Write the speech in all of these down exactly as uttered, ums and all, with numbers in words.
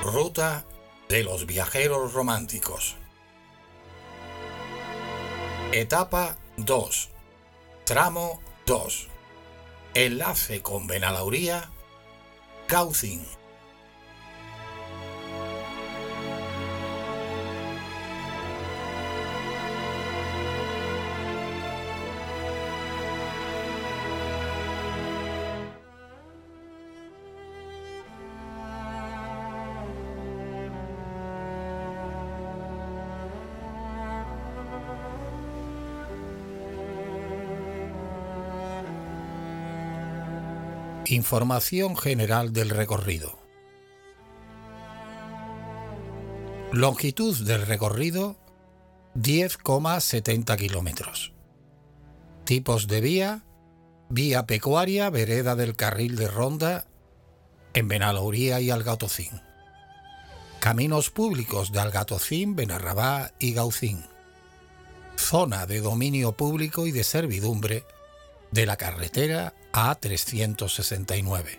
Ruta de los viajeros románticos. Etapa dos. Tramo dos. Enlace con Benalauría, Caucín. Información general del recorrido. Longitud del recorrido diez coma setenta kilómetros. Tipos de vía: vía pecuaria, vereda del carril de ronda en Benalauría y Algatocín. Caminos públicos de Algatocín, Benarrabá y Gaucín. Zona de dominio público y de servidumbre de la carretera A trescientos sesenta y nueve.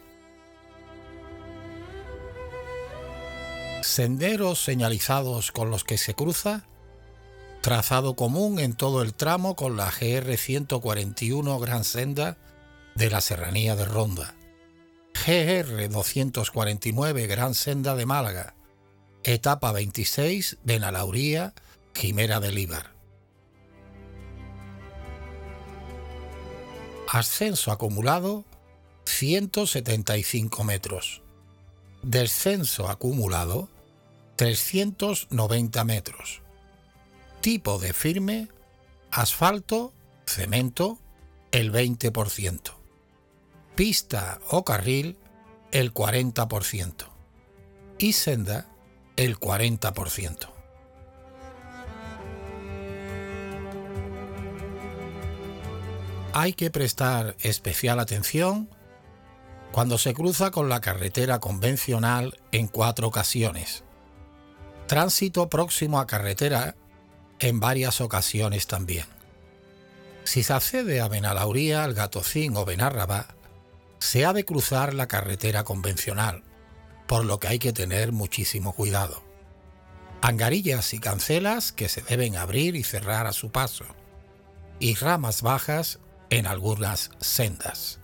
Senderos señalizados con los que se cruza. Trazado común en todo el tramo con la G R ciento cuarenta y uno Gran Senda de la Serranía de Ronda. G R doscientos cuarenta y nueve Gran Senda de Málaga. Etapa veintiséis, Benalauría, Quimera del Íbar. Ascenso acumulado ciento setenta y cinco metros. Descenso acumulado trescientos noventa metros. Tipo de firme: asfalto, cemento, el veinte por ciento. Pista o carril, el cuarenta por ciento. Y senda, el cuarenta por ciento. Hay que prestar especial atención cuando se cruza con la carretera convencional en cuatro ocasiones. Tránsito próximo a carretera en varias ocasiones también. Si se accede a Benalauría, Algatocín o Benarrabá, se ha de cruzar la carretera convencional, por lo que hay que tener muchísimo cuidado. Angarillas y cancelas que se deben abrir y cerrar a su paso, y ramas bajas en algunas sendas.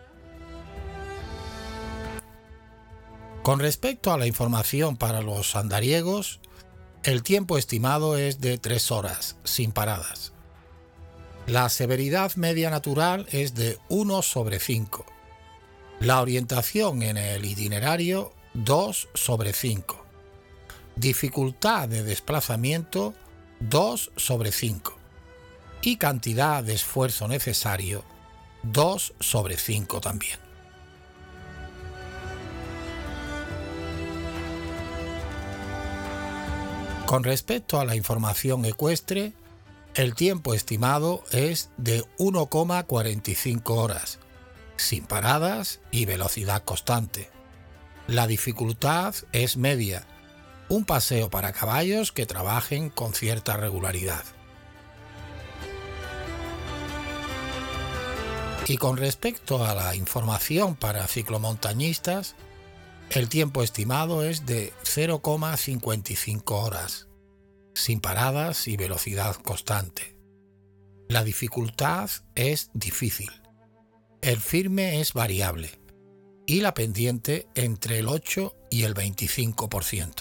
Con respecto a la información para los andariegos, el tiempo estimado es de tres horas, sin paradas. La severidad media natural es de uno sobre cinco. La orientación en el itinerario, dos sobre cinco. Dificultad de desplazamiento, dos sobre cinco. Y cantidad de esfuerzo necesario, dos sobre cinco también. Con respecto a la información ecuestre, el tiempo estimado es de uno coma cuarenta y cinco horas, sin paradas y velocidad constante. La dificultad es media, un paseo para caballos que trabajen con cierta regularidad. Y con respecto a la información para ciclomontañistas, el tiempo estimado es de cero coma cincuenta y cinco horas, sin paradas y velocidad constante. La dificultad es difícil. El firme es variable y la pendiente entre el ocho y el veinticinco por ciento.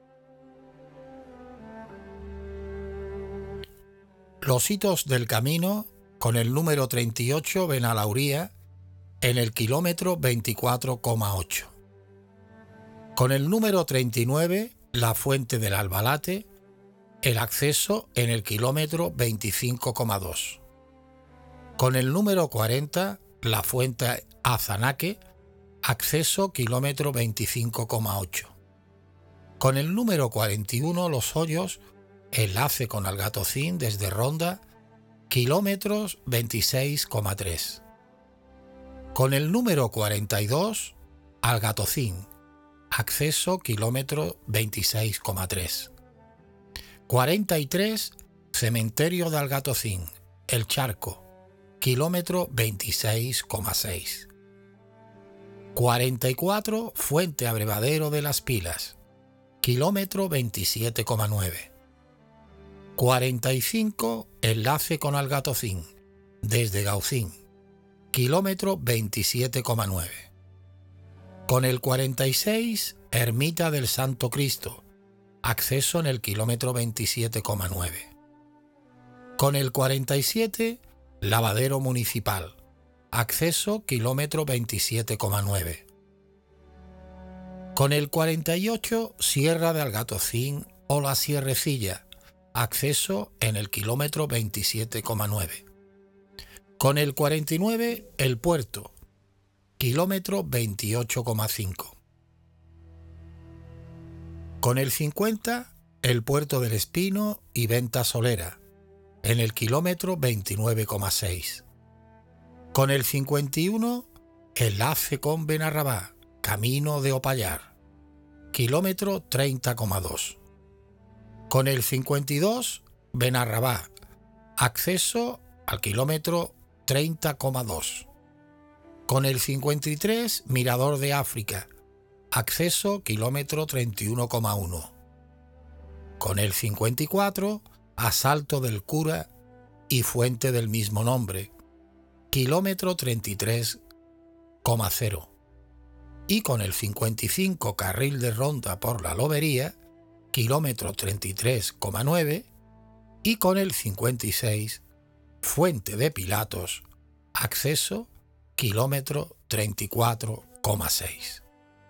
Los hitos del camino: con el número treinta y ocho Benalauría en el kilómetro veinticuatro coma ocho. Con el número treinta y nueve La Fuente del Albalate, el acceso en el kilómetro veinticinco coma dos. Con el número cuarenta La Fuente Azanaque, acceso kilómetro veinticinco coma ocho. Con el número cuarenta y uno Los Hoyos, enlace con Algatocín desde Ronda, kilómetros veintiséis coma tres. Con el número cuarenta y dos Algatocín, acceso kilómetro veintiséis coma tres. cuarenta y tres Cementerio de Algatocín, El Charco, kilómetro veintiséis coma seis. cuarenta y cuatro Fuente Abrevadero de las Pilas, kilómetro veintisiete coma nueve. cuarenta y cinco, enlace con Algatocín, desde Gaucín, kilómetro veintisiete coma nueve. Con el cuarenta y seis, Ermita del Santo Cristo, acceso en el kilómetro veintisiete coma nueve. Con el cuarenta y siete, Lavadero Municipal, acceso kilómetro veintisiete coma nueve. Con el cuarenta y ocho, Sierra de Algatocín o La Sierrecilla, acceso en el kilómetro veintisiete coma nueve. Con el cuarenta y nueve, El Puerto, kilómetro veintiocho coma cinco. Con el cincuenta, el Puerto del Espino y Venta Solera, en el kilómetro veintinueve coma seis. Con el cincuenta y uno, enlace con Benarrabá, camino de Opallar, kilómetro treinta coma dos. Con el cincuenta y dos, Benarrabá, acceso al kilómetro treinta coma dos. Con el cincuenta y tres, Mirador de África, acceso kilómetro treinta y uno coma uno. Con el cincuenta y cuatro, Asalto del Cura y Fuente del mismo nombre, kilómetro treinta y tres coma cero. Y con el cincuenta y cinco, Carril de Ronda por la Lobería, kilómetro treinta y tres coma nueve. Y con el cincuenta y seis, Fuente de Pilatos, acceso kilómetro treinta y cuatro coma seis.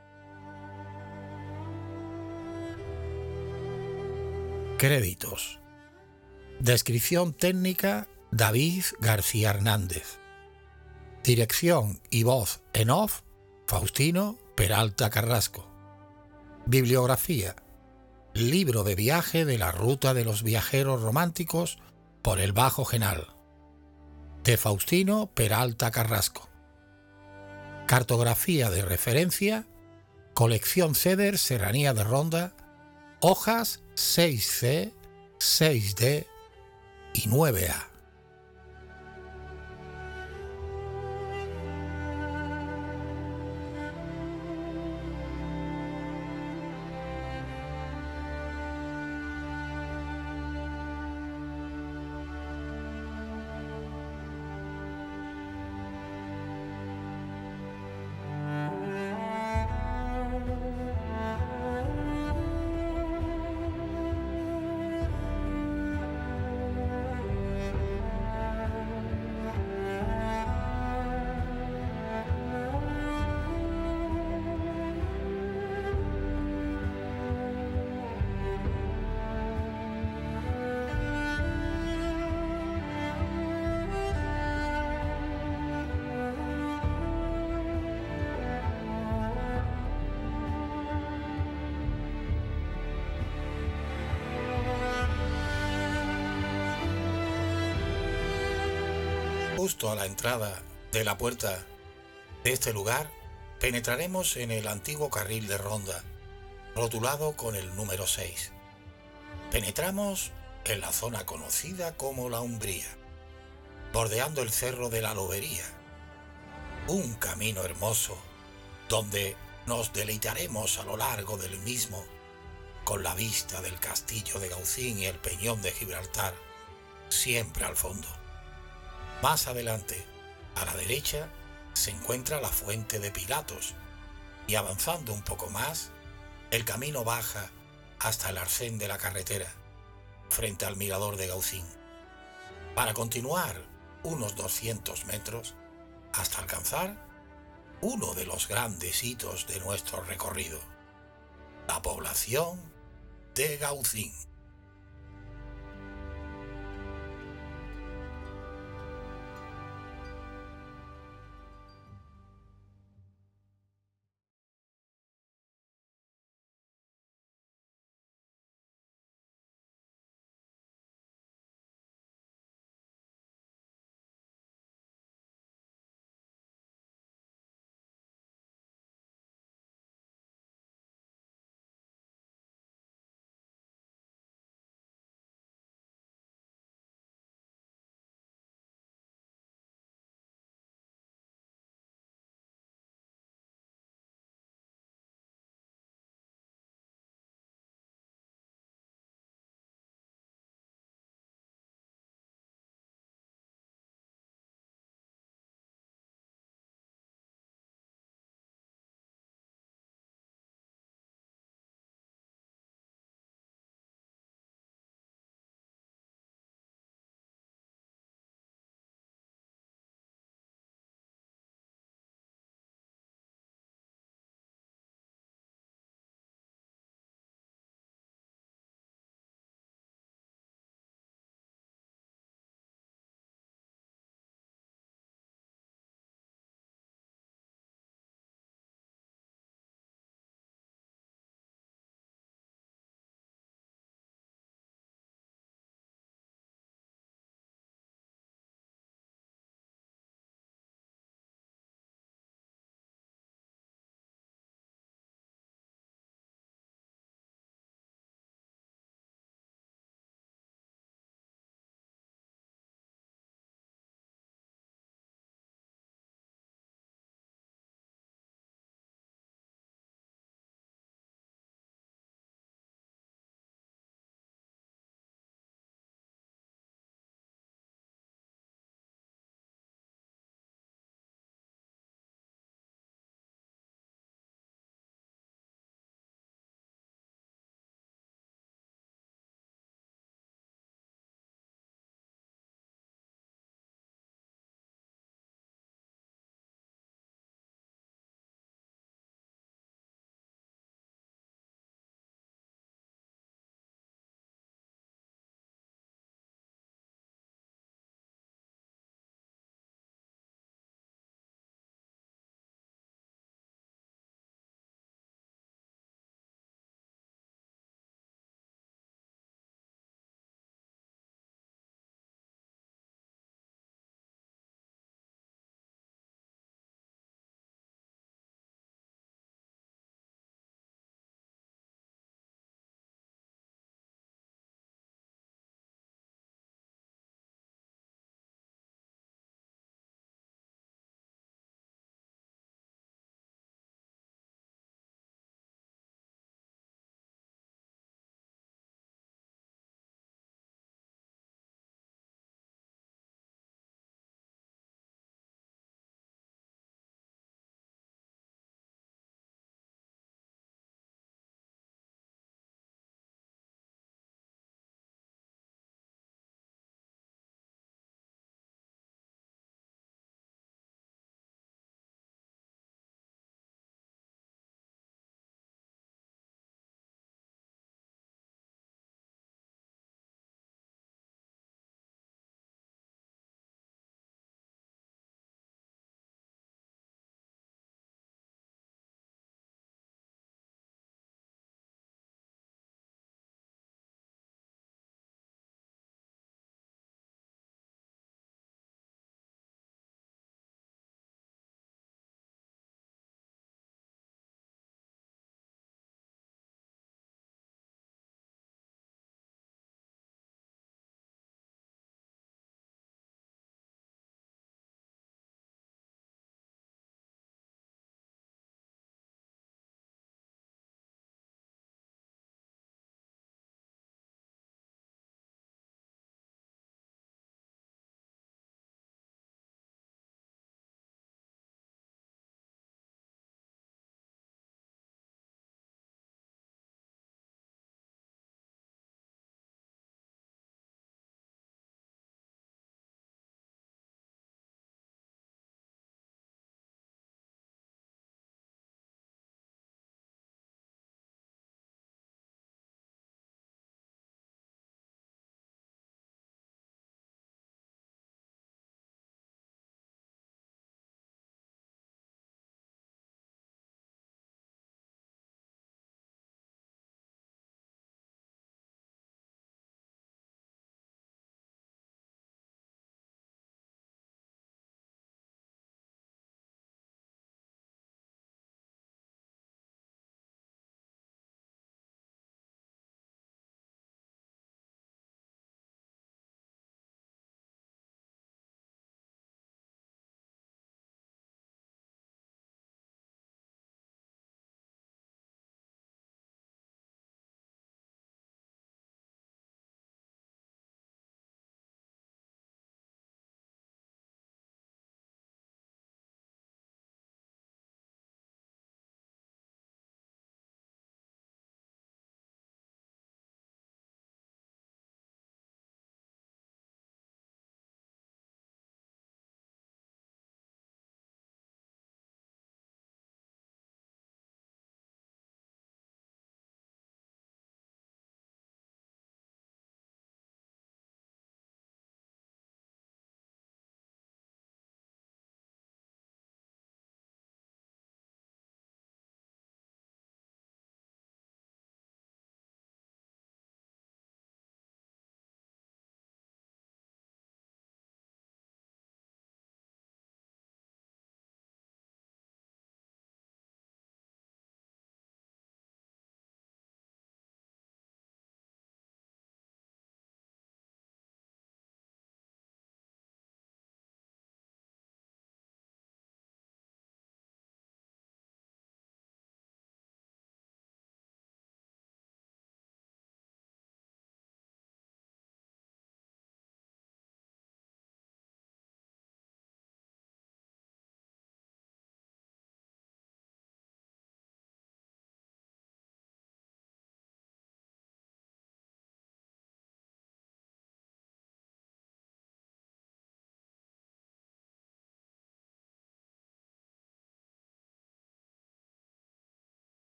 Créditos. Descripción técnica, David García Hernández. Dirección y voz en off, Faustino Peralta Carrasco. Bibliografía. Libro de viaje de la Ruta de los Viajeros Románticos por el Bajo Genal, de Faustino Peralta Carrasco. Cartografía de referencia, colección Ceder Serranía de Ronda, hojas seis ce, seis de y nueve a. Justo a la entrada de la puerta de este lugar, penetraremos en el antiguo carril de ronda, rotulado con el número seis. Penetramos en la zona conocida como la Umbría, bordeando el cerro de la Lobería, un camino hermoso donde nos deleitaremos a lo largo del mismo con la vista del castillo de Gaucín y el peñón de Gibraltar, siempre al fondo. Más adelante, a la derecha, se encuentra la Fuente de Pilatos y avanzando un poco más, el camino baja hasta el arcén de la carretera, frente al mirador de Gaucín, para continuar unos doscientos metros hasta alcanzar uno de los grandes hitos de nuestro recorrido, la población de Gaucín.